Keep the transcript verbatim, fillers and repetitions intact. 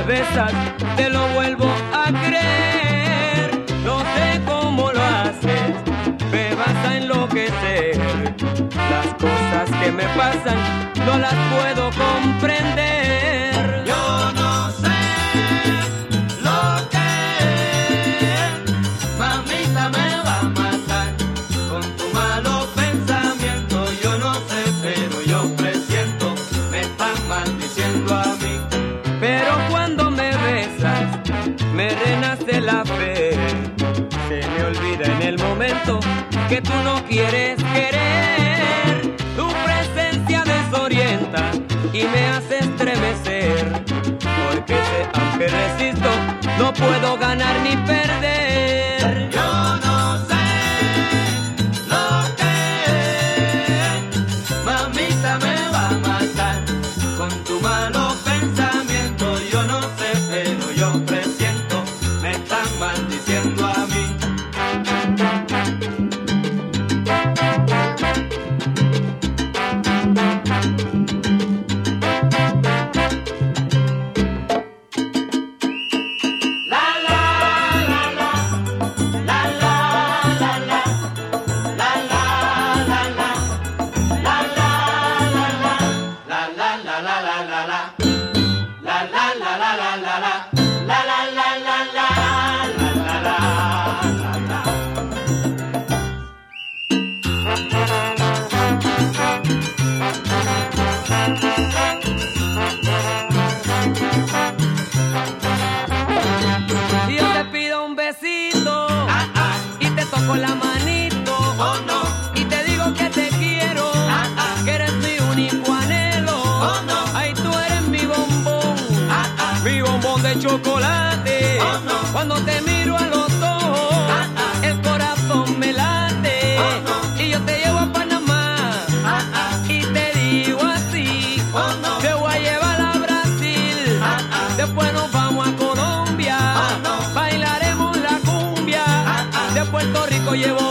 besas, te lo vuelvo a creer. No sé cómo lo haces, me vas a enloquecer. Las cosas que me pasan no las puedo comprender. Yo no sé lo que es, mamita me va a matar con tu malo pensamiento. Yo no sé, pero yo presiento, me están maldiciendo a mí. Pero cuando me besas, me renace la fe. Se me olvida en el momento que tú no quieres querer. Tu presencia desorienta y me hace estremecer. Porque sé, aunque resisto, no puedo ganar ni perder. Yo no sé lo que es, mamita me va a matar con tu malo pensamiento. Yo no sé, pero yo presiento, me están maldiciendo a mí. Si yo te pido un besito Ah, ah, y te toco la manito, oh no, y te digo que te quiero, Ah, ah. que eres mi único anhelo. Oh, no. Ay, tú eres mi bombón, ah, ah, mi bombón de chocolate. Oh, no. Cuando te miro a los ojos, Ah, ah. el corazón me late. Oh, no. Y yo te llevo a Panamá ah, ah, y te digo así, Oh, no. te voy a llevar a Brasil. Ah, ah. Después nos vamos a Colombia, Oh, no. bailaremos la cumbia. Ah, ah. De Puerto Rico llevo